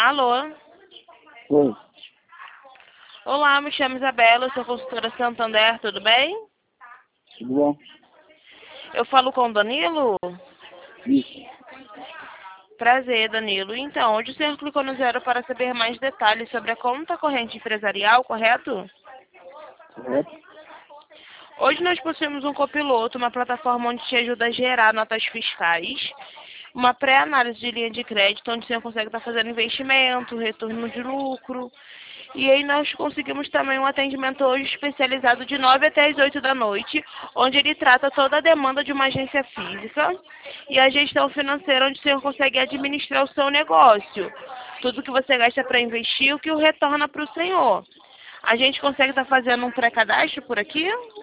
Alô? Oi, Olá, me chamo Isabela, sou consultora Santander, tudo bem? tudo bom? Eu falo com o Danilo? Isso, Prazer, Danilo. Então, hoje o senhor clicou no 0 para saber mais detalhes sobre a conta corrente empresarial, correto? correto? Hoje nós possuímos um copiloto, uma plataforma onde te ajuda a gerar notas fiscais, uma pré-análise de linha de crédito, onde você consegue estar fazendo investimento, retorno de lucro. E aí nós conseguimos também um atendimento hoje especializado de 9 até as 8 da noite, onde ele trata toda a demanda de uma agência física e a gestão financeira, onde o senhor consegue administrar o seu negócio. Tudo que você gasta para investir, o que o retorna para o senhor. A gente consegue estar fazendo um pré-cadastro por aqui?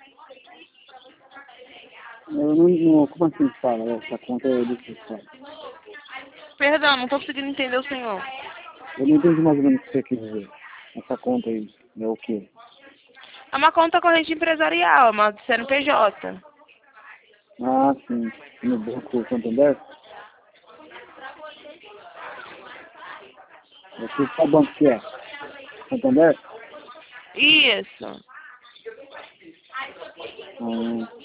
Eu não, como assim fala? Essa conta é do que fala? Perdão, não estou conseguindo entender o senhor. Eu não entendi mais ou menos o que você quer dizer. Essa conta aí é o quê? É uma conta corrente empresarial, é uma CNPJ. Ah, sim. No Banco Santander? Qual banco que é? Santander? Isso. Ah,